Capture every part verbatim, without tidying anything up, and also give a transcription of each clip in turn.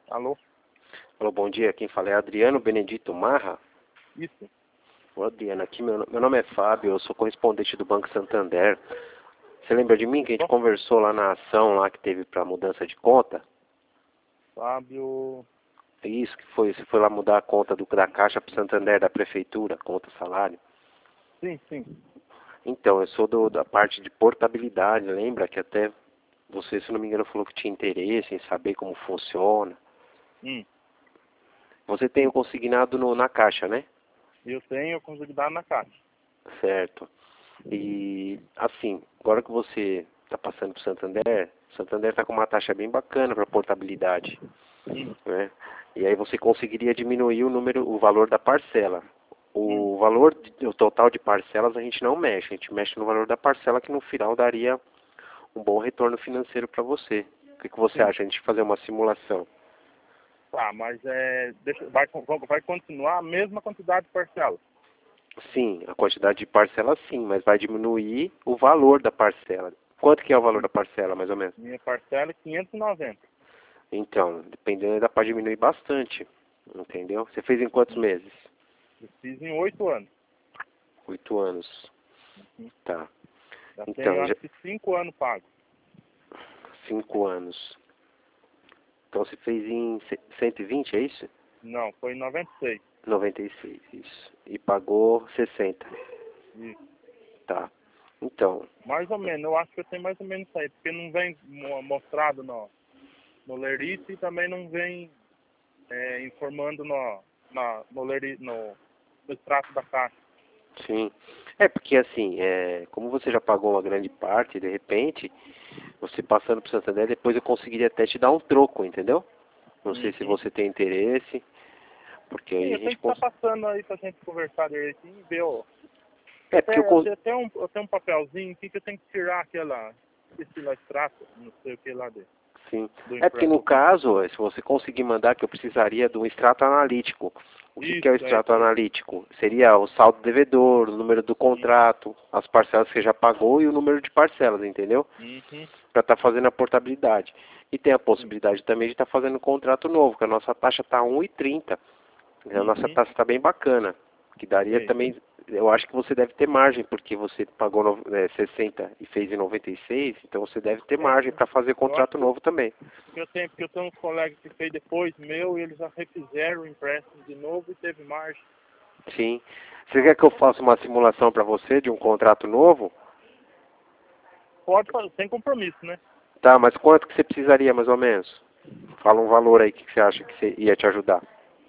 Alô? Alô, bom dia. Quem fala é Adriano Benedito Marra. Isso. Ô, Adriano, aqui meu, meu nome é Fábio, eu sou correspondente do Banco Santander. Você lembra de mim que a gente Só conversou lá na ação lá que teve para mudança de conta? Fábio. Isso, que foi, você foi lá mudar a conta do, da Caixa para o Santander, da Prefeitura, conta salário. Sim, sim. Então, eu sou do, da parte de portabilidade, lembra que até você, se não me engano, falou que tinha interesse em saber como funciona. Hum. Você tem o consignado no, na Caixa, né? Eu tenho, eu consigo dar na caixa. Certo. E, assim, agora que você está passando para o Santander, o Santander está com uma taxa bem bacana para portabilidade, Hum. né? E aí você conseguiria diminuir o número, o valor da parcela. Hum. O valor, de- o total de parcelas a gente não mexe, a gente mexe no valor da parcela que no final daria um bom retorno financeiro para você. O que, que você Sim. acha? A gente fazer uma simulação? Tá, mas é. Deixa, vai, con- vai continuar a mesma quantidade de parcela. Sim, a quantidade de parcela sim, mas vai diminuir o valor da parcela. Quanto que é o valor da Sim. parcela, mais ou menos? Minha parcela é quinhentos e noventa. Então, dependendo, dá para diminuir bastante, entendeu? Você fez em quantos Hum. meses? Eu fiz em oito anos. Oito anos. Hum. Tá. Já tenho Então, já acho que cinco anos pago. cinco anos. Então você fez em ce- cento e vinte, é isso? Não, foi em noventa e seis. Noventa e seis, isso. E pagou sessenta. Isso. Tá. Então, Mais ou menos, eu acho que eu tenho mais ou menos isso aí, porque não vem mo- mostrado no, no Lerite e também não vem é, informando no, na, no, Leri, no, no extrato da caixa. sim. É porque assim, é, como você já pagou uma grande parte, de repente, você passando para o Santander, depois eu conseguiria até te dar um troco, entendeu? Não sei se Uhum. você tem interesse, porque Sim, aí a eu tenho gente que estar cons... passando aí pra gente conversar direitinho e ver, ó. É, porque eu, Até, eu con- tenho até um, eu tenho um papelzinho aqui que eu tenho que tirar aquela, esse lá extrato, não sei o que lá dentro, sim. do, É porque impre- no do banco. caso, se você conseguir mandar, que eu precisaria de um extrato analítico. O que, que é o Isso, é extrato isso mesmo. analítico? Seria o saldo devedor, o número do Uhum, contrato, as parcelas que você já pagou e o número de parcelas, entendeu? uhum, Para estar fazendo a portabilidade. E tem a sim, possibilidade também de estar fazendo um contrato novo, que a nossa taxa está um e trinta. A nossa uhum, taxa está bem bacana. Que daria sei. também, eu acho que você deve ter margem, porque você pagou no- é, sessenta e fez em noventa e seis, então você deve ter É, margem para fazer eu acho contrato novo também. que eu tenho, porque eu tenho uns colegas que fez depois meu e eles já refizeram o empréstimo de novo e teve margem. Sim. Você quer que eu faça uma simulação para você de um contrato novo? Pode fazer, sem compromisso, né? Tá, mas quanto que você precisaria mais ou menos? Fala um valor aí que você acha que você ia te ajudar.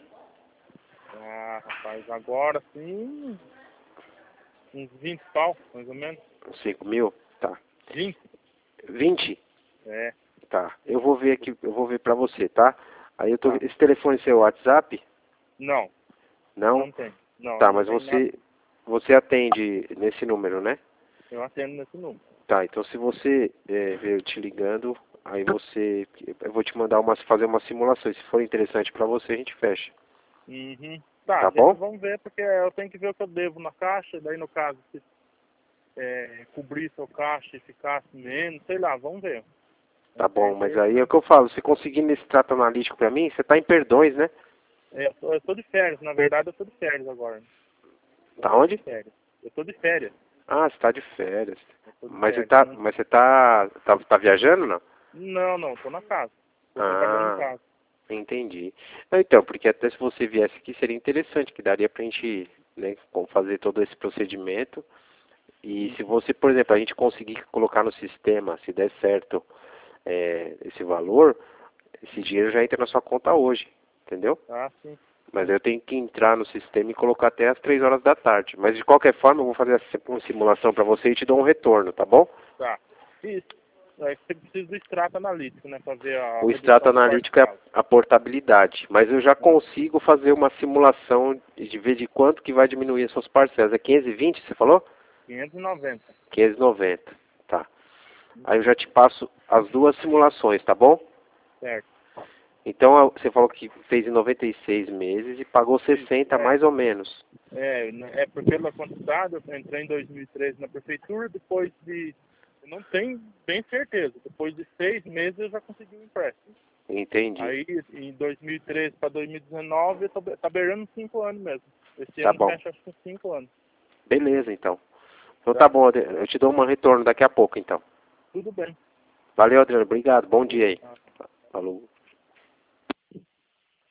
Ah, rapaz, agora sim, uns vinte pau, mais ou menos. Uns cinco mil? Tá. Vinte. Vinte? É, Tá. Eu vou ver aqui, eu vou ver pra você, tá? Aí eu tô. tá. Esse telefone é seu WhatsApp? Não, Não? não tem. Não, Tá, não mas tem nada. você. Você atende nesse número, né? Eu atendo nesse número. Tá, então se você é, ver eu te ligando, aí você. Eu vou te mandar uma, fazer uma simulação. E se for interessante pra você, a gente fecha. Uhum. Tá, Tá gente, bom? vamos ver, porque eu tenho que ver o que eu devo na caixa, daí no caso, se é, cobrir seu caixa e ficasse menos, sei lá, vamos ver. Tá É, é bom, mas aí é o interessante. que eu falo, se conseguir nesse trato analítico pra mim, você tá em perdões, né? É, eu, tô, eu tô de férias, na verdade eu tô de férias agora. Tá Eu tô de onde? férias. Eu tô de férias. Ah, você tá de férias. Eu tô de Mas você férias. Eu tá, não, mas você tá, tá, tá viajando, não? não, não, tô na casa. Tô trabalhando em Ah, casa. entendi. Não, então, porque até se você viesse aqui seria interessante, que daria pra gente, né, com- fazer todo esse procedimento. E se Uhum. você, por exemplo, a gente conseguir colocar no sistema, se der certo, é, esse valor, esse dinheiro já entra na sua conta hoje, entendeu? Ah, sim. Mas eu tenho que entrar no sistema e colocar até as três horas da tarde. Mas de qualquer forma, eu vou fazer uma simulação para você e te dou um retorno, tá bom? Tá. Isso. É que você precisa do extrato analítico, né? Pra ver a O extrato redução de analítico é a, parcela. a portabilidade. Mas eu já Ah, consigo fazer uma simulação de ver de quanto que vai diminuir as suas parcelas. É quinhentos e vinte, você falou? quinhentos e noventa. quinhentos e noventa. Tá. Aí eu já te passo as duas simulações, tá bom? Certo. Então a- você falou que fez em noventa e seis meses e pagou Isso. sessenta É, mais ou menos. é, né, é porque pela quantidade eu entrei em dois mil e treze na prefeitura, depois de não tenho bem certeza. Depois de seis meses eu já consegui o empréstimo. Entendi. Aí, em dois mil e treze para dois mil e dezenove, eu tô, tá beirando cinco anos mesmo. Esse Tá ano bom. fecha acho que cinco anos. Beleza, então. Então tá Tá. bom, eu te dou um retorno daqui a pouco, então. Tudo bem. Valeu, Adriano. Obrigado. Bom dia aí. Ah. Falou.